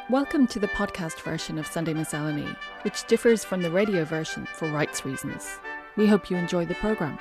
Welcome to the podcast version of Sunday Miscellany, which differs from the radio version for rights reasons. We hope you enjoy the programme.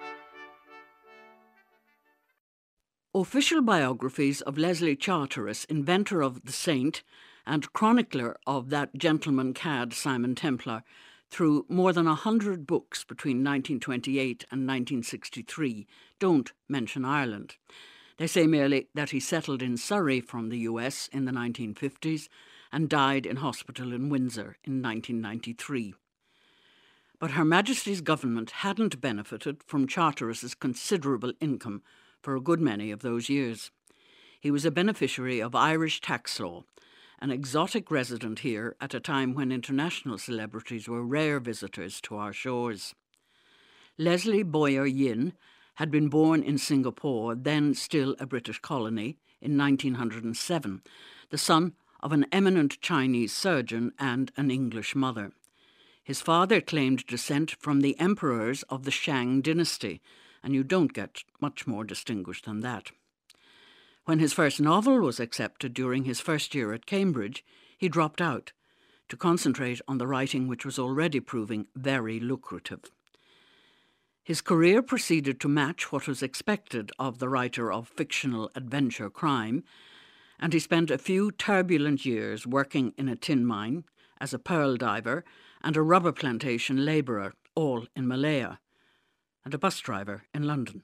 Official biographies of Leslie Charteris, inventor of the Saint and chronicler of that gentleman cad Simon Templar, through more than 100 books between 1928 and 1963, don't mention Ireland. They say merely that he settled in Surrey from the US in the 1950s and died in hospital in Windsor in 1993. But Her Majesty's government hadn't benefited from Charteris's considerable income for a good many of those years. He was a beneficiary of Irish tax law, an exotic resident here at a time when international celebrities were rare visitors to our shores. Leslie Boyer Yin had been born in Singapore, then still a British colony, in 1907, the son of an eminent Chinese surgeon and an English mother. His father claimed descent from the emperors of the Shang dynasty, and you don't get much more distinguished than that. When his first novel was accepted during his first year at Cambridge, he dropped out to concentrate on the writing which was already proving very lucrative. His career proceeded to match what was expected of the writer of fictional adventure crime, and he spent a few turbulent years working in a tin mine, as a pearl diver, and a rubber plantation labourer, all in Malaya, and a bus driver in London.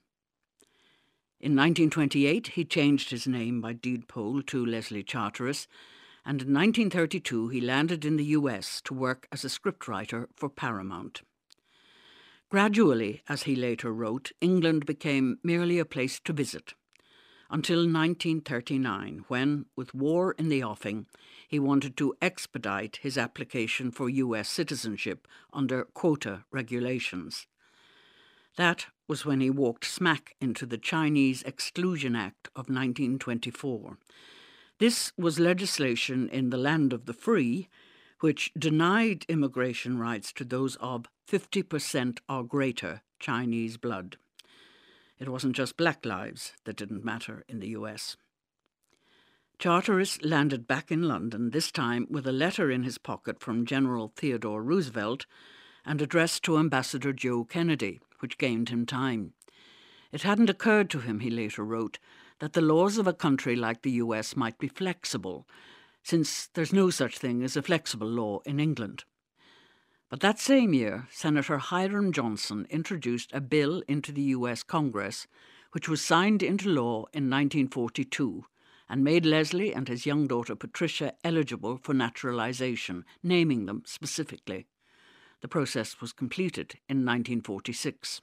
In 1928, he changed his name by deed poll to Leslie Charteris, and in 1932 he landed in the US to work as a scriptwriter for Paramount. Gradually, as he later wrote, England became merely a place to visit, until 1939, when, with war in the offing, he wanted to expedite his application for US citizenship under quota regulations. That was when he walked smack into the Chinese Exclusion Act of 1924. This was legislation in the land of the free, which denied immigration rights to those of 50% or greater Chinese blood. It wasn't just black lives that didn't matter in the US. Charteris landed back in London, this time with a letter in his pocket from General Theodore Roosevelt and addressed to Ambassador Joe Kennedy, which gained him time. It hadn't occurred to him, he later wrote, that the laws of a country like the US might be flexible, since there's no such thing as a flexible law in England. But that same year, Senator Hiram Johnson introduced a bill into the US Congress, which was signed into law in 1942 and made Leslie and his young daughter Patricia eligible for naturalization, naming them specifically. The process was completed in 1946.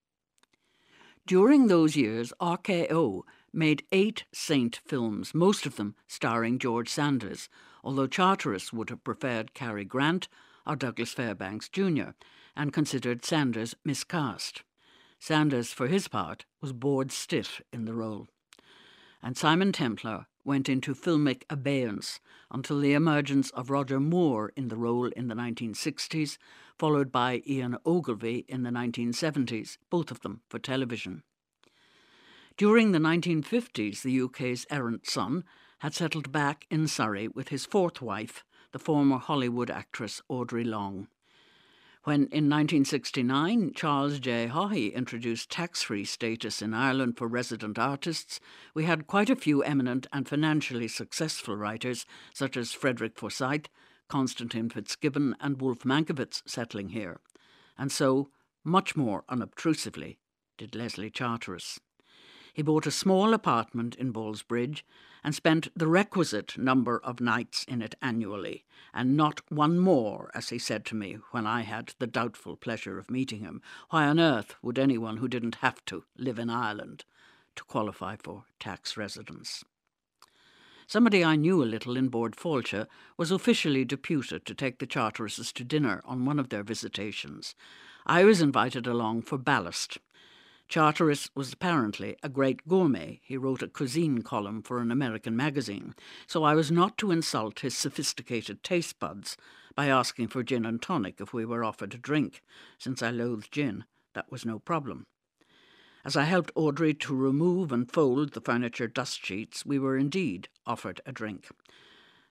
During those years, RKO made 8 Saint films, most of them starring George Sanders, although Charteris would have preferred Cary Grant or Douglas Fairbanks Jr. and considered Sanders miscast. Sanders, for his part, was bored stiff in the role. And Simon Templar went into filmic abeyance until the emergence of Roger Moore in the role in the 1960s, followed by Ian Ogilvy in the 1970s, both of them for television. During the 1950s, the UK's errant son had settled back in Surrey with his fourth wife, the former Hollywood actress Audrey Long. When in 1969 Charles J. Haughey introduced tax-free status in Ireland for resident artists, we had quite a few eminent and financially successful writers such as Frederick Forsyth, Constantine Fitzgibbon and Wolfe Mankiewicz settling here. And so, much more unobtrusively, did Leslie Charteris. He bought a small apartment in Ballsbridge and spent the requisite number of nights in it annually, and not one more, as he said to me when I had the doubtful pleasure of meeting him. Why on earth would anyone who didn't have to live in Ireland to qualify for tax residence? Somebody I knew a little in Bord Fáilte was officially deputed to take the Charterises to dinner on one of their visitations. I was invited along for ballast. Charteris was apparently a great gourmet. He wrote a cuisine column for an American magazine, so I was not to insult his sophisticated taste buds by asking for gin and tonic if we were offered a drink. Since I loathed gin, that was no problem. As I helped Audrey to remove and fold the furniture dust sheets, we were indeed offered a drink.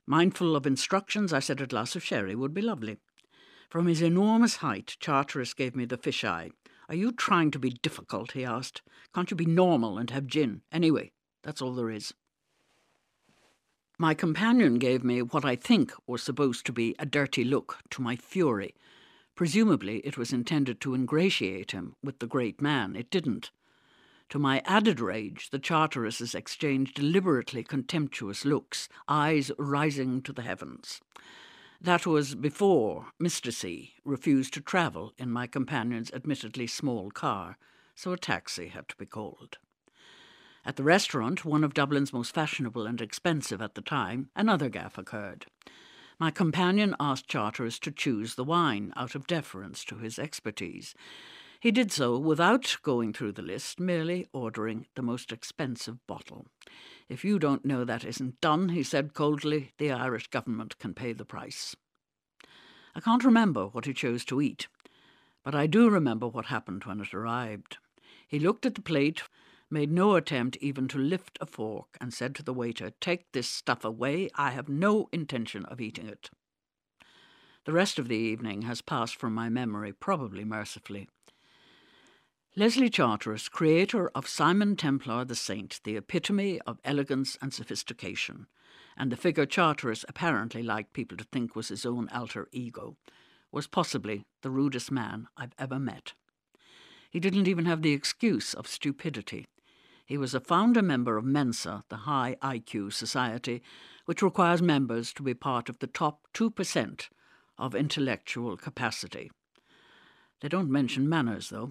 Mindful of instructions, I said a glass of sherry would be lovely. From his enormous height, Charteris gave me the fish-eye. "Are you trying to be difficult?" he asked. "Can't you be normal and have gin? Anyway, that's all there is." My companion gave me what I think was supposed to be a dirty look, to my fury. Presumably it was intended to ingratiate him with the great man. It didn't. To my added rage, the Charterises exchanged deliberately contemptuous looks, eyes rising to the heavens. That was before Mr. C refused to travel in my companion's admittedly small car, so a taxi had to be called. At the restaurant, one of Dublin's most fashionable and expensive at the time, another gaffe occurred. My companion asked Charteris to choose the wine out of deference to his expertise. He did so without going through the list, merely ordering the most expensive bottle. "If you don't know that isn't done," he said coldly, "the Irish government can pay the price." I can't remember what he chose to eat, but I do remember what happened when it arrived. He looked at the plate, made no attempt even to lift a fork, and said to the waiter, "Take this stuff away. I have no intention of eating it." The rest of the evening has passed from my memory, probably mercifully. Leslie Charteris, creator of Simon Templar the Saint, the epitome of elegance and sophistication, and the figure Charteris apparently liked people to think was his own alter ego, was possibly the rudest man I've ever met. He didn't even have the excuse of stupidity. He was a founder member of Mensa, the high IQ society, which requires members to be part of the top 2% of intellectual capacity. They don't mention manners, though.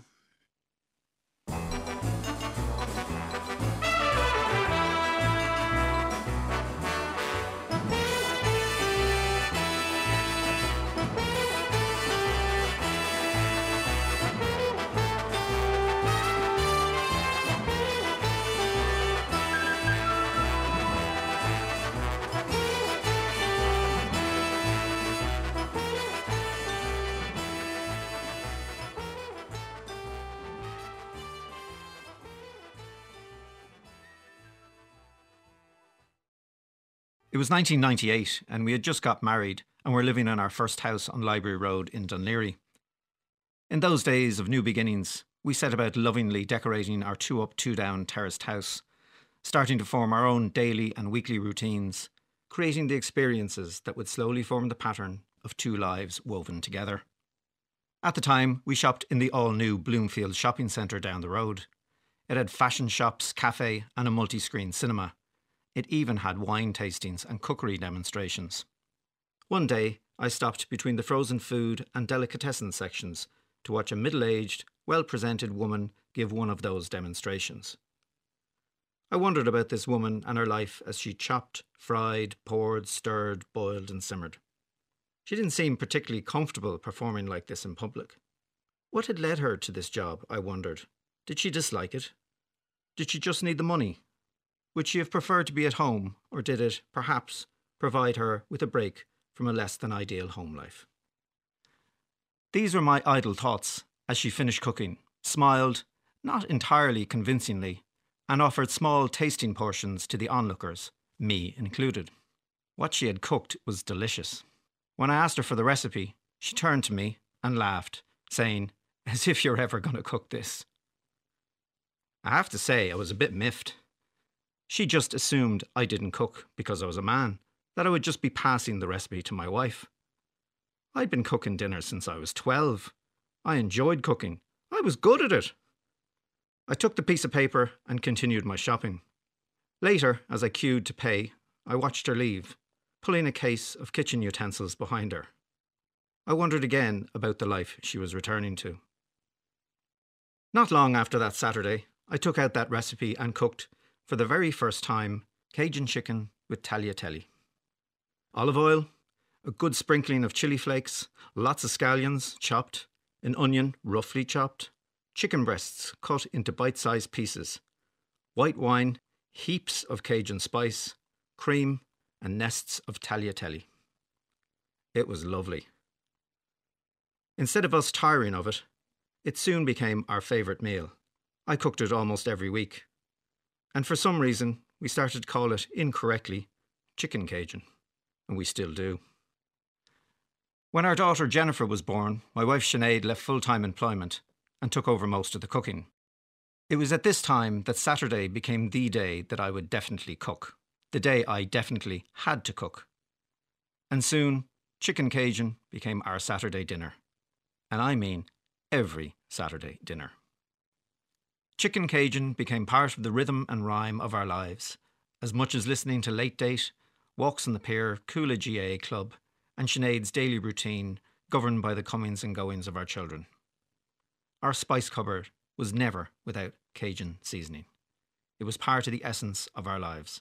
It was 1998 and we had just got married and were living in our first house on Library Road in Dunleary. In those days of new beginnings, we set about lovingly decorating our 2-up, 2-down terraced house, starting to form our own daily and weekly routines, creating the experiences that would slowly form the pattern of two lives woven together. At the time, we shopped in the all-new Bloomfield shopping centre down the road. It had fashion shops, cafe and a multi-screen cinema. It even had wine tastings and cookery demonstrations. One day, I stopped between the frozen food and delicatessen sections to watch a middle-aged, well-presented woman give one of those demonstrations. I wondered about this woman and her life as she chopped, fried, poured, stirred, boiled and simmered. She didn't seem particularly comfortable performing like this in public. What had led her to this job, I wondered? Did she dislike it? Did she just need the money? Would she have preferred to be at home, or did it, perhaps, provide her with a break from a less than ideal home life? These were my idle thoughts as she finished cooking, smiled, not entirely convincingly, and offered small tasting portions to the onlookers, me included. What she had cooked was delicious. When I asked her for the recipe, she turned to me and laughed, saying, "As if you're ever going to cook this." I have to say I was a bit miffed. She just assumed I didn't cook because I was a man, that I would just be passing the recipe to my wife. I'd been cooking dinner since I was 12. I enjoyed cooking. I was good at it. I took the piece of paper and continued my shopping. Later, as I queued to pay, I watched her leave, pulling a case of kitchen utensils behind her. I wondered again about the life she was returning to. Not long after that Saturday, I took out that recipe and cooked, for the very first time, Cajun chicken with tagliatelle. Olive oil, a good sprinkling of chili flakes, lots of scallions chopped, an onion roughly chopped, chicken breasts cut into bite-sized pieces, white wine, heaps of Cajun spice, cream and nests of tagliatelle. It was lovely. Instead of us tiring of it, it soon became our favourite meal. I cooked it almost every week. And for some reason, we started to call it, incorrectly, chicken Cajun. and we still do. When our daughter Jennifer was born, my wife Sinead left full-time employment and took over most of the cooking. It was at this time that Saturday became the day that I would definitely cook, the day I definitely had to cook. And soon, chicken Cajun became our Saturday dinner. And I mean every Saturday dinner. Chicken Cajun became part of the rhythm and rhyme of our lives, as much as listening to Late Date, walks on the pier, Coolidge GAA Club, and Sinead's daily routine governed by the comings and goings of our children. Our spice cupboard was never without Cajun seasoning. It was part of the essence of our lives.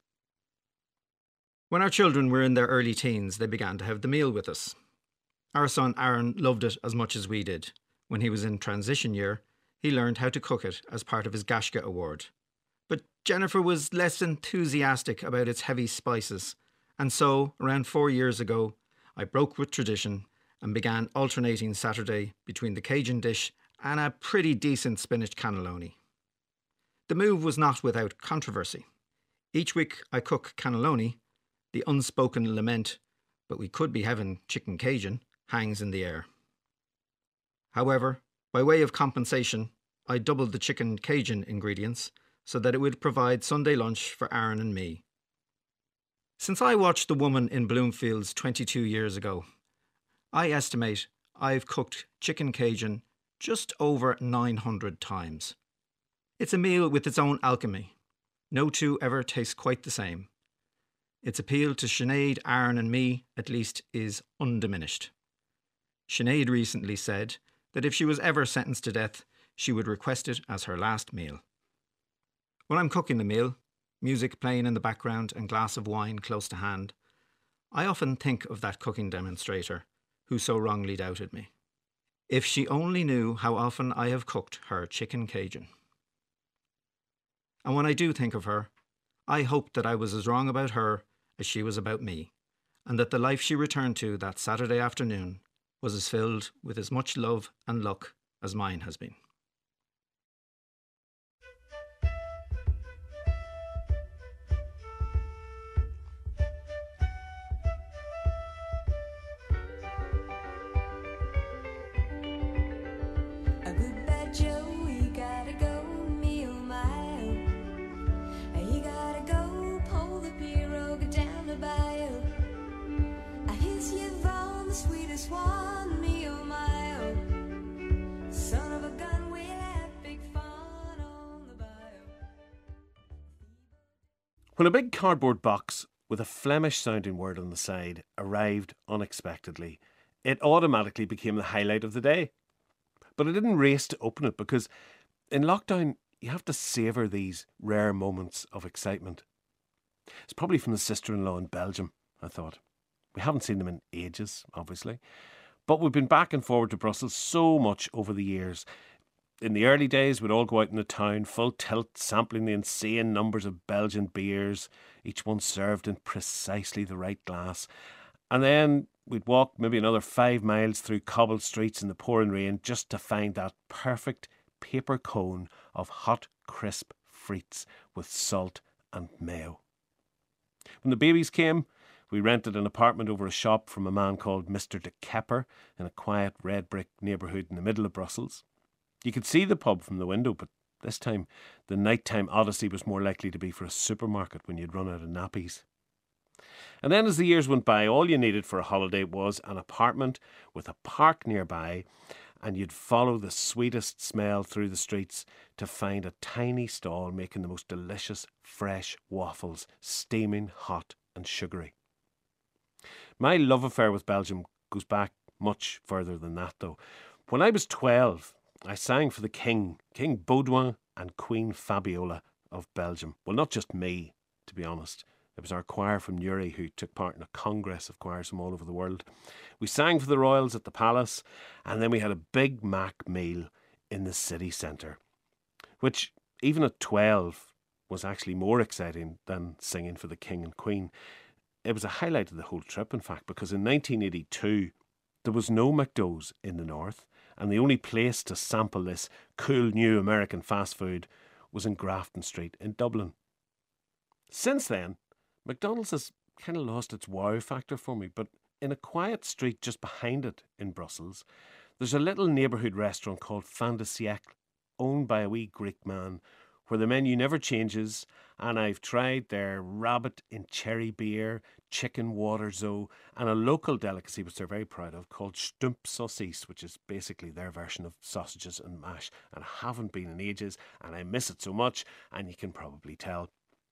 When our children were in their early teens, they began to have the meal with us. Our son Aaron loved it as much as we did. When he was in transition year, he learned how to cook it as part of his Gashka award. But Jennifer was less enthusiastic about its heavy spices, and so, around 4 years ago, I broke with tradition and began alternating Saturday between the Cajun dish and a pretty decent spinach cannelloni. The move was not without controversy. Each week I cook cannelloni, the unspoken lament, but we could be having chicken Cajun, hangs in the air. However, by way of compensation, I doubled the chicken Cajun ingredients so that it would provide Sunday lunch for Aaron and me. Since I watched The Woman in Bloomfields 22 years ago, I estimate I've cooked chicken Cajun just over 900 times. It's a meal with its own alchemy. No two ever taste quite the same. Its appeal to Sinead, Aaron and me, at least, is undiminished. Sinead recently said that if she was ever sentenced to death, she would request it as her last meal. When I'm cooking the meal, music playing in the background and glass of wine close to hand, I often think of that cooking demonstrator who so wrongly doubted me. If she only knew how often I have cooked her chicken Cajun. And when I do think of her, I hope that I was as wrong about her as she was about me, and that the life she returned to that Saturday afternoon was as filled with as much love and luck as mine has been. When a big cardboard box with a Flemish-sounding word on the side arrived unexpectedly, it automatically became the highlight of the day. But I didn't race to open it because in lockdown you have to savour these rare moments of excitement. It's probably from the sister-in-law in Belgium, I thought. We haven't seen them in ages, obviously. But we've been back and forward to Brussels so much over the years. In the early days, we'd all go out in the town, full tilt, sampling the insane numbers of Belgian beers, each one served in precisely the right glass. And then we'd walk maybe another 5 miles through cobbled streets in the pouring rain just to find that perfect paper cone of hot, crisp frites with salt and mayo. When the babies came, we rented an apartment over a shop from a man called Mr. de Kepper in a quiet red brick neighbourhood in the middle of Brussels. You could see the pub from the window, but this time the nighttime odyssey was more likely to be for a supermarket when you'd run out of nappies. And then as the years went by, all you needed for a holiday was an apartment with a park nearby, and you'd follow the sweetest smell through the streets to find a tiny stall making the most delicious fresh waffles, steaming hot and sugary. My love affair with Belgium goes back much further than that, though. When I was 12, I sang for the King Baudouin and Queen Fabiola of Belgium. Well, not just me, to be honest. It was our choir from Newry who took part in a congress of choirs from all over the world. We sang for the royals at the palace, and then we had a Big Mac meal in the city centre, which, even at 12, was actually more exciting than singing for the King and Queen. It was a highlight of the whole trip, in fact, because in 1982, there was no McDo's in the north, and the only place to sample this cool new American fast food was in Grafton Street in Dublin. Since then, McDonald's has kind of lost its wow factor for me. But in a quiet street just behind it in Brussels, there's a little neighbourhood restaurant called Fin de Siècle, owned by a wee Greek man, where the menu never changes, and I've tried their rabbit in cherry beer, chicken water zo, and a local delicacy which they're very proud of called Stump Saucisse, which is basically their version of sausages and mash, and I haven't been in ages, and I miss it so much, and you can probably tell.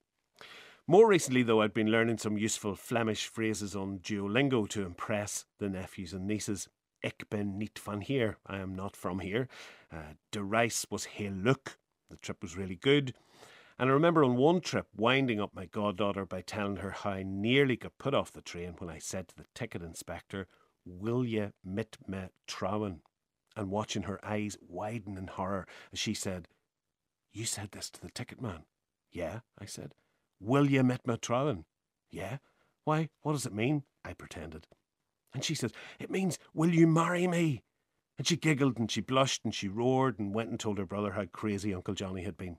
More recently, though, I'd been learning some useful Flemish phrases on Duolingo to impress the nephews and nieces. Ik ben niet van hier. I am not from here. De reis was heel leuk. The trip was really good. And I remember on one trip winding up my goddaughter by telling her how I nearly got put off the train when I said to the ticket inspector, "Will you mit me trouwen?" And watching her eyes widen in horror as she said, "You said this to the ticket man?" "Yeah," I said. "Will you mit me trouwen?" "Yeah." "Why, what does it mean?" I pretended. And she said, "It means, will you marry me?" And she giggled and she blushed and she roared and went and told her brother how crazy Uncle Johnny had been.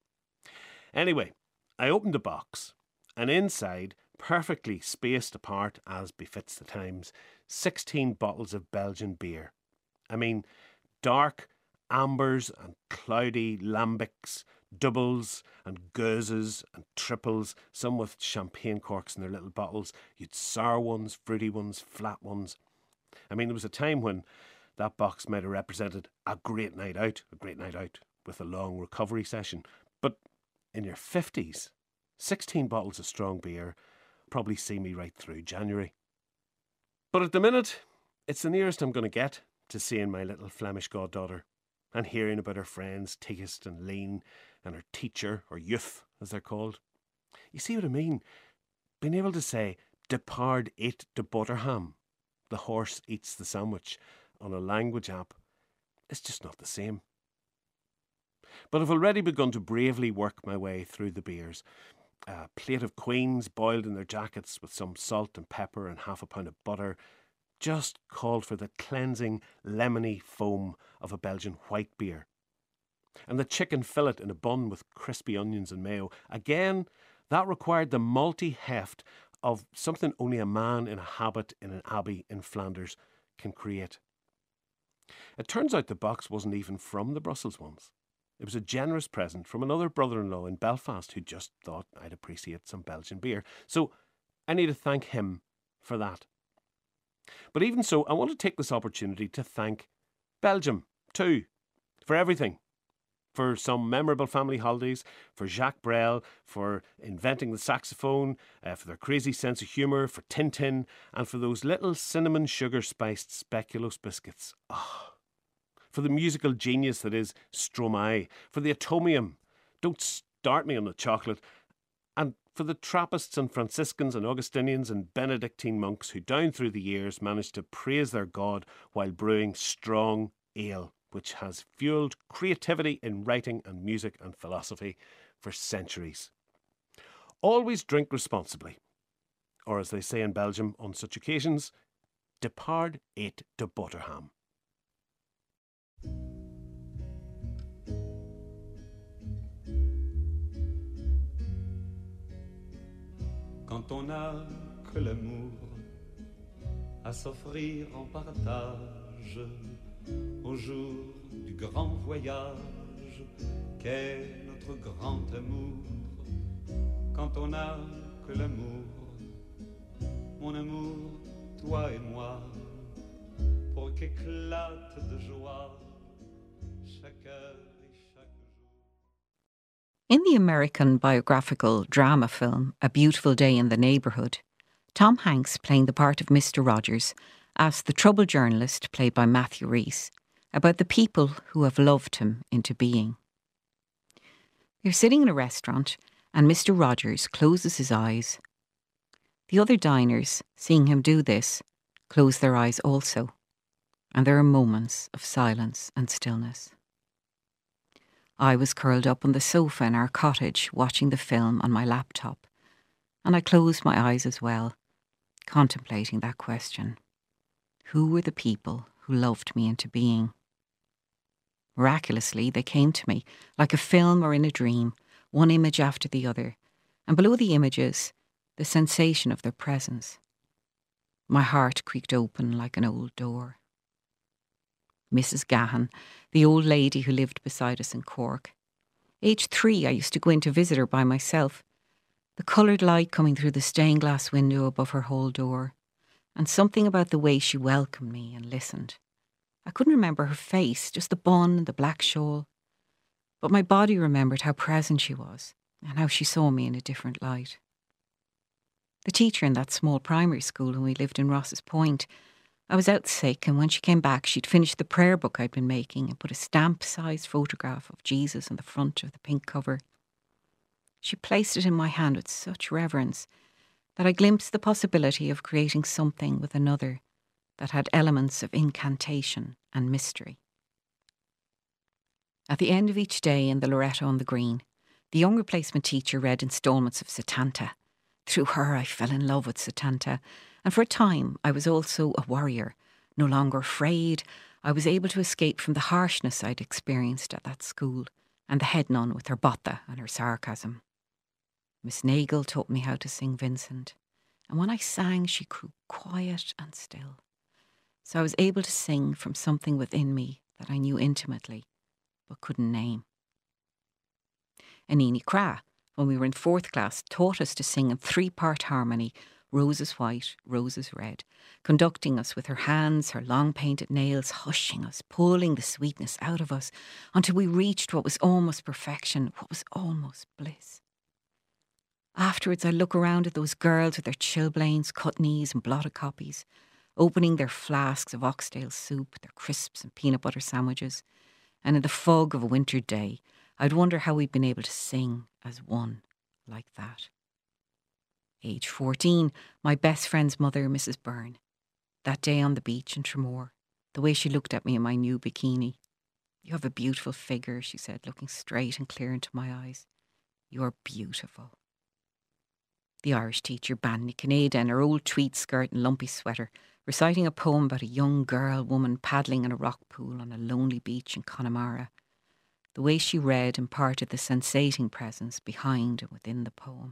Anyway, I opened the box, and inside, perfectly spaced apart as befits the times, 16 bottles of Belgian beer. I mean, dark ambers and cloudy lambics, doubles and gueuzes and triples, some with champagne corks in their little bottles. You'd sour ones, fruity ones, flat ones. I mean, there was a time when that box might have represented a great night out with a long recovery session. But in your 50s, 16 bottles of strong beer probably see me right through January. But at the minute, it's the nearest I'm going to get to seeing my little Flemish goddaughter and hearing about her friends Tigist and Lean and her teacher, or youth as they're called. You see what I mean? Being able to say, "De paard eat de butterham," the horse eats the sandwich, on a language app, it's just not the same. But I've already begun to bravely work my way through the beers. A plate of Queens boiled in their jackets with some salt and pepper and half a pound of butter just called for the cleansing lemony foam of a Belgian white beer. And the chicken fillet in a bun with crispy onions and mayo, again, that required the malty heft of something only a man in a habit in an abbey in Flanders can create. It turns out the box wasn't even from the Brussels ones. It was a generous present from another brother-in-law in Belfast who just thought I'd appreciate some Belgian beer. So I need to thank him for that. But even so, I want to take this opportunity to thank Belgium too, for everything. For some memorable family holidays, for Jacques Brel, for inventing the saxophone, for their crazy sense of humour, for Tintin, and for those little cinnamon sugar-spiced speculoos biscuits. For the musical genius that is Stromae, for the atomium, don't start me on the chocolate, and for the Trappists and Franciscans and Augustinians and Benedictine monks who down through the years managed to praise their God while brewing strong ale, which has fuelled creativity in writing and music and philosophy for centuries. Always drink responsibly, or as they say in Belgium on such occasions, "De paard eat de butterham." Quand on n'a que l'amour à s'offrir en partage au jour du grand voyage qu'est notre grand amour. Quand on n'a que l'amour, mon amour, toi et moi, pour qu'éclate de joie chaque heure et chaque jour. In the American biographical drama film A Beautiful Day in the Neighbourhood, Tom Hanks, playing the part of Mr. Rogers, asks the troubled journalist, played by Matthew Rhys, about the people who have loved him into being. They're sitting in a restaurant and Mr. Rogers closes his eyes. The other diners, seeing him do this, close their eyes also, and there are moments of silence and stillness. I was curled up on the sofa in our cottage watching the film on my laptop, and I closed my eyes as well, contemplating that question. Who were the people who loved me into being? Miraculously, they came to me, like a film or in a dream, one image after the other, and below the images, the sensation of their presence. My heart creaked open like an old door. Mrs. Gahan, the old lady who lived beside us in Cork. Aged 3, I used to go in to visit her by myself. The coloured light coming through the stained glass window above her hall door, and something about the way she welcomed me and listened. I couldn't remember her face, just the bun and the black shawl. But my body remembered how present she was and how she saw me in a different light. The teacher in that small primary school when we lived in Ross's Point, I was out sick, and when she came back she'd finished the prayer book I'd been making and put a stamp-sized photograph of Jesus on the front of the pink cover. She placed it in my hand with such reverence that I glimpsed the possibility of creating something with another that had elements of incantation and mystery. At the end of each day in the Loretto on the Green, the young replacement teacher read instalments of Setanta. Through her I fell in love with Setanta, and for a time I was also a warrior. No longer afraid, I was able to escape from the harshness I'd experienced at that school and the head nun with her botta and her sarcasm. Miss Nagel taught me how to sing Vincent, and when I sang she grew quiet and still. So I was able to sing from something within me that I knew intimately but couldn't name. Anini Cra, when we were in 4th class, taught us to sing in 3-part harmony, Roses White, Roses Red, conducting us with her hands, her long painted nails, hushing us, pulling the sweetness out of us until we reached what was almost perfection, what was almost bliss. Afterwards, I look around at those girls with their chilblains, cut knees and blotted copies, opening their flasks of oxtail soup, their crisps and peanut butter sandwiches, and in the fog of a winter day, I'd wonder how we'd been able to sing as one like that. Age 14, my best friend's mother, Mrs. Byrne. That day on the beach in Tramore, the way she looked at me in my new bikini. "You have a beautiful figure," she said, looking straight and clear into my eyes. "You're beautiful." The Irish teacher, Banny Canada, in her old tweed skirt and lumpy sweater, reciting a poem about a young woman paddling in a rock pool on a lonely beach in Connemara. The way she read imparted the sensating presence behind and within the poem.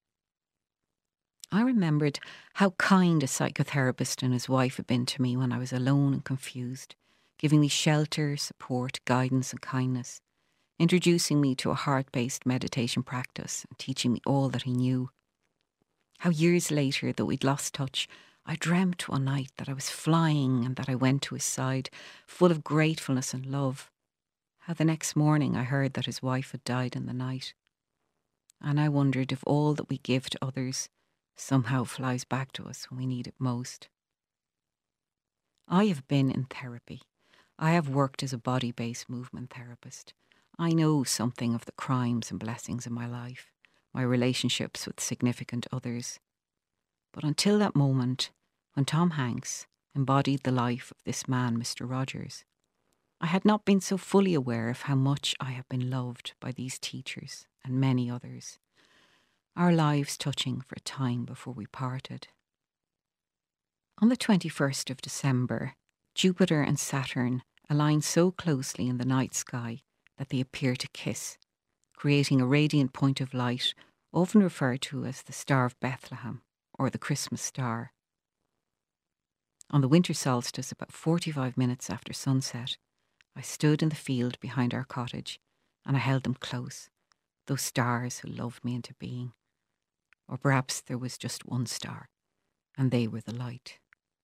I remembered how kind a psychotherapist and his wife had been to me when I was alone and confused, giving me shelter, support, guidance and kindness, introducing me to a heart-based meditation practice and teaching me all that he knew. How years later, though we'd lost touch, I dreamt one night that I was flying and that I went to his side, full of gratefulness and love. How the next morning I heard that his wife had died in the night. And I wondered if all that we give to others somehow flies back to us when we need it most. I have been in therapy. I have worked as a body-based movement therapist. I know something of the crimes and blessings in my life, my relationships with significant others. But until that moment, when Tom Hanks embodied the life of this man, Mr. Rogers, I had not been so fully aware of how much I have been loved by these teachers and many others, our lives touching for a time before we parted. On the 21st of December, Jupiter and Saturn align so closely in the night sky that they appear to kiss, creating a radiant point of light, often referred to as the Star of Bethlehem or the Christmas star. On the winter solstice, about 45 minutes after sunset, I stood in the field behind our cottage and I held them close, those stars who loved me into being. Or perhaps there was just one star, and they were the light.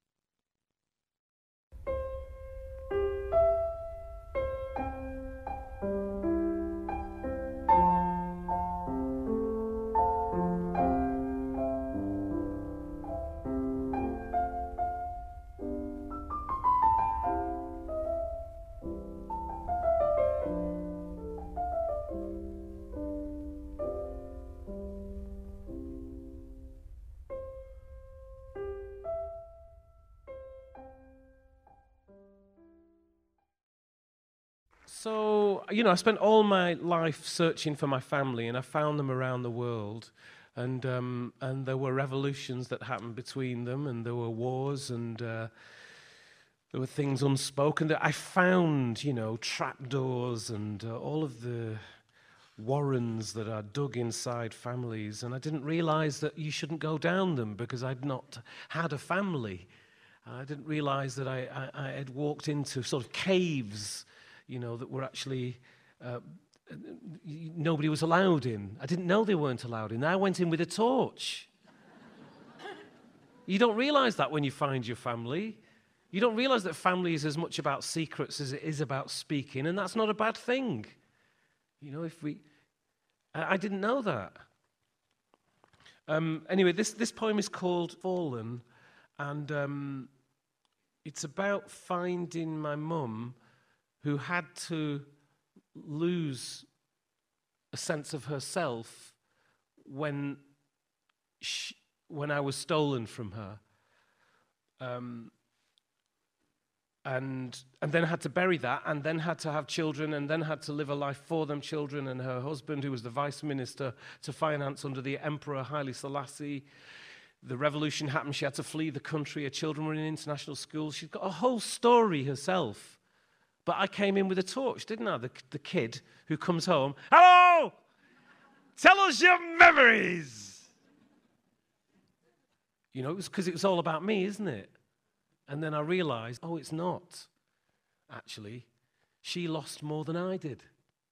So, I spent all my life searching for my family, and I found them around the world. And there were revolutions that happened between them, and there were wars, and there were things unspoken. I found, trapdoors and all of the warrens that are dug inside families, and I didn't realize that you shouldn't go down them because I'd not had a family. I didn't realize that I had walked into sort of caves, that were actually nobody was allowed in. I didn't know they weren't allowed in. I went in with a torch. You don't realize that when you find your family. You don't realize that family is as much about secrets as it is about speaking, and that's not a bad thing. I didn't know that. Anyway, this poem is called Fallen, and it's about finding my mum, who had to lose a sense of herself when I was stolen from her. And then had to bury that, and then had to have children, and then had to live a life for them children, and her husband, who was the vice minister to finance under the Emperor Haile Selassie. The revolution happened, she had to flee the country, her children were in international schools. She's got a whole story herself. But I came in with a torch, didn't I? The kid who comes home, hello! Tell us your memories! It was because it was all about me, isn't it? And then I realized, it's not. Actually, she lost more than I did.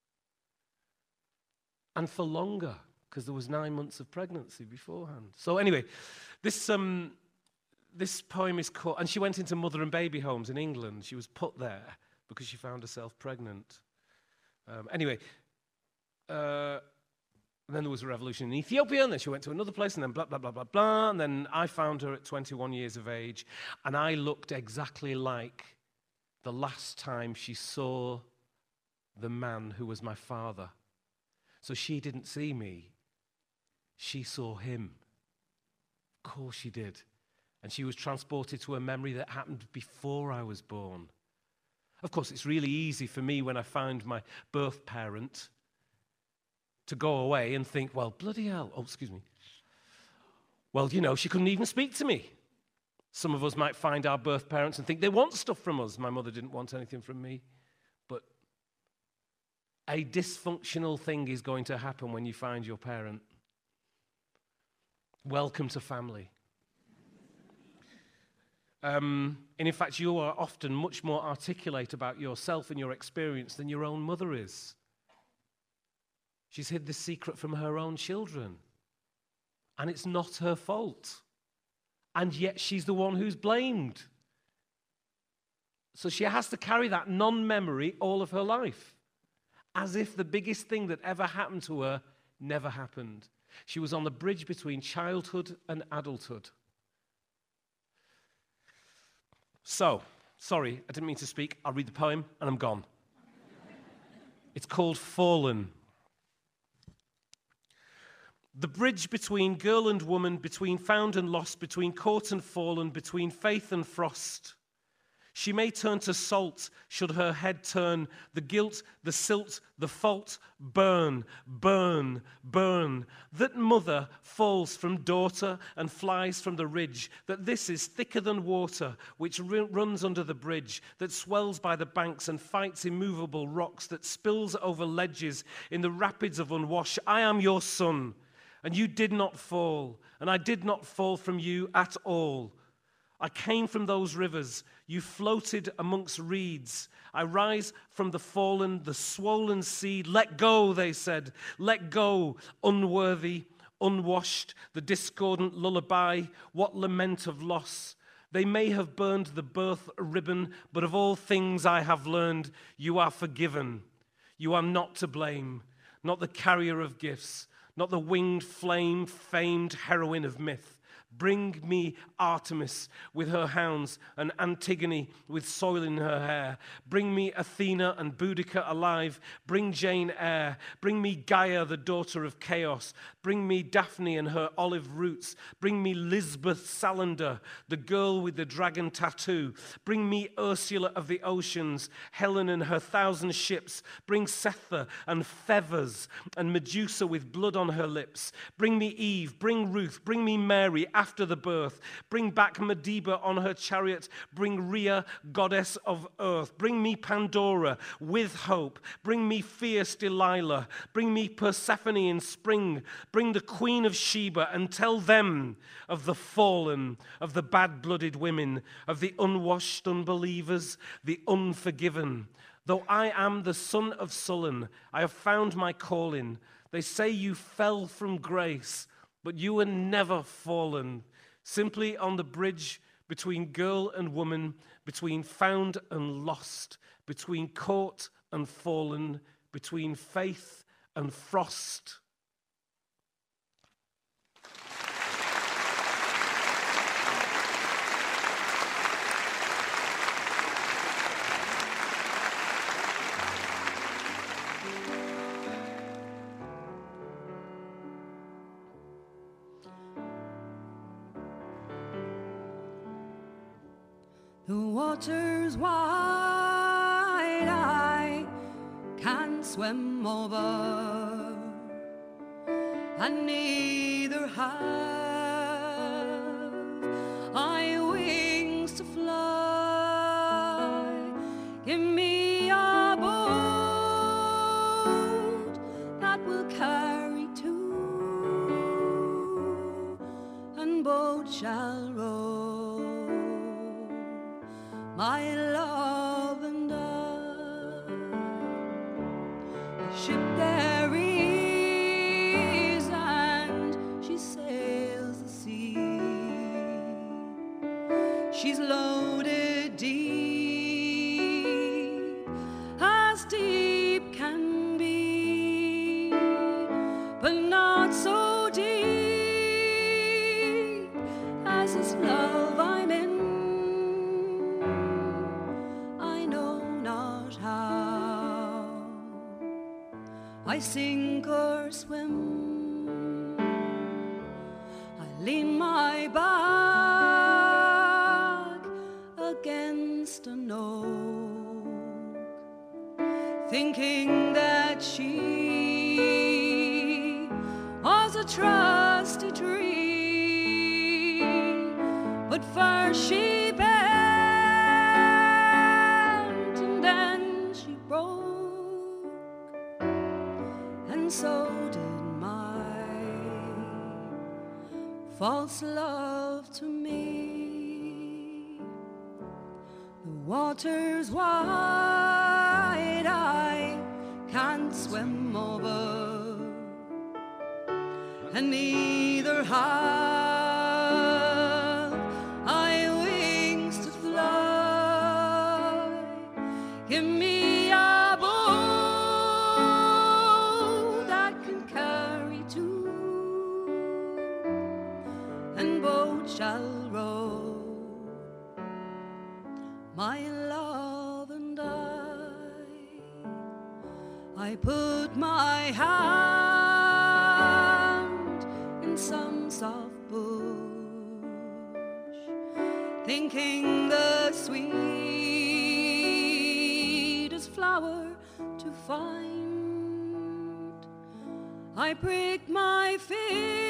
And for longer, because there was 9 months of pregnancy beforehand. So anyway, this poem is called, and she went into mother and baby homes in England. She was put there because she found herself pregnant. And then there was a revolution in Ethiopia, and then she went to another place, and then blah, blah, blah, blah, blah. And then I found her at 21 years of age, and I looked exactly like the last time she saw the man who was my father. So she didn't see me. She saw him. Of course she did. And she was transported to a memory that happened before I was born. Of course, it's really easy for me when I found my birth parent to go away and think, well, bloody hell, well, she couldn't even speak to me. Some of us might find our birth parents and think they want stuff from us. My mother didn't want anything from me. But a dysfunctional thing is going to happen when you find your parent. Welcome to family. And in fact, you are often much more articulate about yourself and your experience than your own mother is. She's hid the secret from her own children. And it's not her fault. And yet she's the one who's blamed. So she has to carry that non-memory all of her life, as if the biggest thing that ever happened to her never happened. She was on the bridge between childhood and adulthood. So, sorry, I didn't mean to speak. I'll read the poem and I'm gone. It's called Fallen. The bridge between girl and woman, between found and lost, between caught and fallen, between faith and frost. She may turn to salt, should her head turn. The guilt, the silt, the fault, burn, burn, burn. That mother falls from daughter and flies from the ridge. That this is thicker than water, which runs under the bridge. That swells by the banks and fights immovable rocks. That spills over ledges in the rapids of unwash. I am your son, and you did not fall, and I did not fall from you at all. I came from those rivers. You floated amongst reeds. I rise from the fallen, the swollen sea. Let go, they said. Let go, unworthy, unwashed, the discordant lullaby. What lament of loss. They may have burned the birth ribbon, but of all things I have learned, you are forgiven. You are not to blame, not the carrier of gifts, not the winged flame, famed heroine of myth. Bring me Artemis with her hounds and Antigone with soil in her hair. Bring me Athena and Boudica alive. Bring Jane Eyre. Bring me Gaia, the daughter of chaos. Bring me Daphne and her olive roots. Bring me Lisbeth Salander, the girl with the dragon tattoo. Bring me Ursula of the oceans, Helen and her 1,000 ships. Bring Sethe and Thebes and Medusa with blood on her lips. Bring me Eve. Bring Ruth. Bring me Mary, after the birth. Bring back Medeba on her chariot. Bring Rhea, goddess of earth. Bring me Pandora with hope. Bring me fierce Delilah. Bring me Persephone in spring. Bring the Queen of Sheba, and tell them of the fallen, of the bad-blooded women, of the unwashed unbelievers, the unforgiven. Though I am the son of Sullen, I have found my calling. They say you fell from grace, but you were never fallen. Simply on the bridge between girl and woman, between found and lost, between caught and fallen, between faith and frost. The water's wide, I can't swim over, and neither have I wings to fly. Give me a boat that will carry two, and both shall row. My love and I, a ship there is, and she sails the sea. She's loaded deep, as deep can be, but not so deep as this love I'm in. I sink or swim, I lean my back against an oak, thinking that she was a trusty tree, but first she bent and then she broke. So did my false love to me. The water's wide, I can't swim over, and neither have I wings to fly. Give me a boat shall row. My love and I put my hand in some soft bush, thinking the sweetest flower to find. I pricked my finger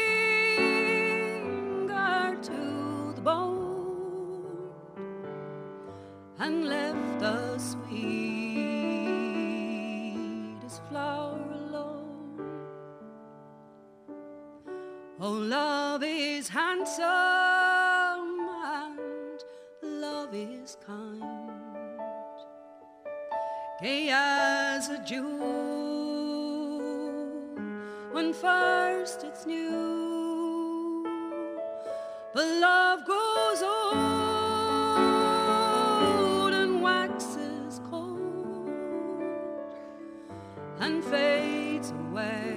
to the bone and left the sweetest flower alone. Oh, love is handsome and love is kind, gay as a jewel when first it's new. But love grows old and waxes cold and fades away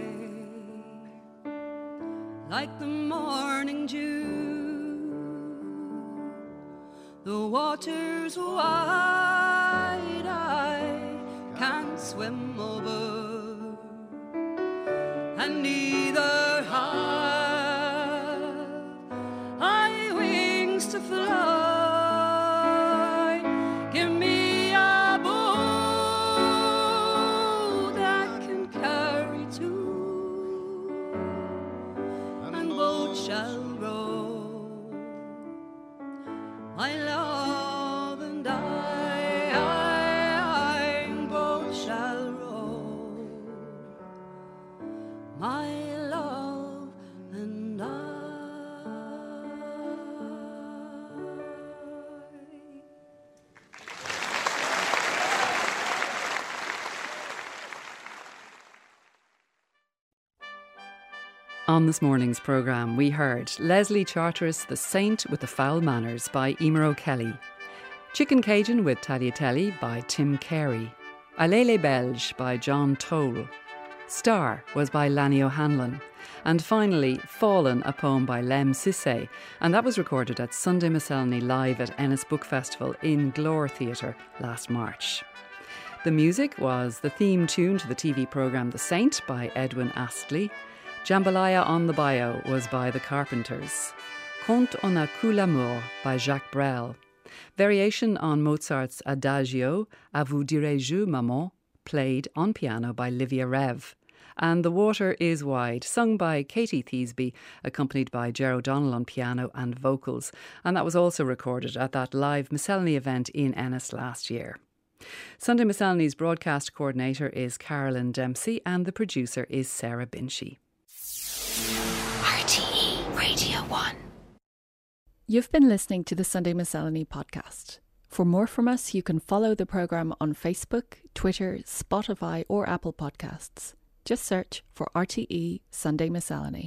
like the morning dew. The water's wide, I can't swim over, and neither have to fly. Give me a boat that can carry two, and both shall row. On this morning's programme, we heard Leslie Charteris, The Saint with the Foul Manners by Emer O'Kelly, Chicken Cajun with Tagliatelle by Tim Carey, Allez les Belges by John Toll, Star was by Lanny O'Hanlon, and finally Fallen, a poem by Lem Sissay, and that was recorded at Sunday Miscellany live at Ennis Book Festival in Glore Theatre last March. The music was the theme tune to the TV programme The Saint by Edwin Astley. Jambalaya on the Bayou was by The Carpenters. Conte on a coup l'amour by Jacques Brel. Variation on Mozart's Adagio, À vous dirai-je, maman, played on piano by Livia Rev. And The Water is Wide, sung by Katie Thiesby, accompanied by Ger O'Donnell on piano and vocals. And that was also recorded at that live Miscellany event in Ennis last year. Sunday Miscellany's broadcast coordinator is Carolyn Dempsey and the producer is Sarah Binchy. RTE Radio 1. You've been listening to the Sunday Miscellany podcast. For more from us, you can follow the programme on Facebook, Twitter, Spotify or Apple Podcasts. Just search for RTE Sunday Miscellany.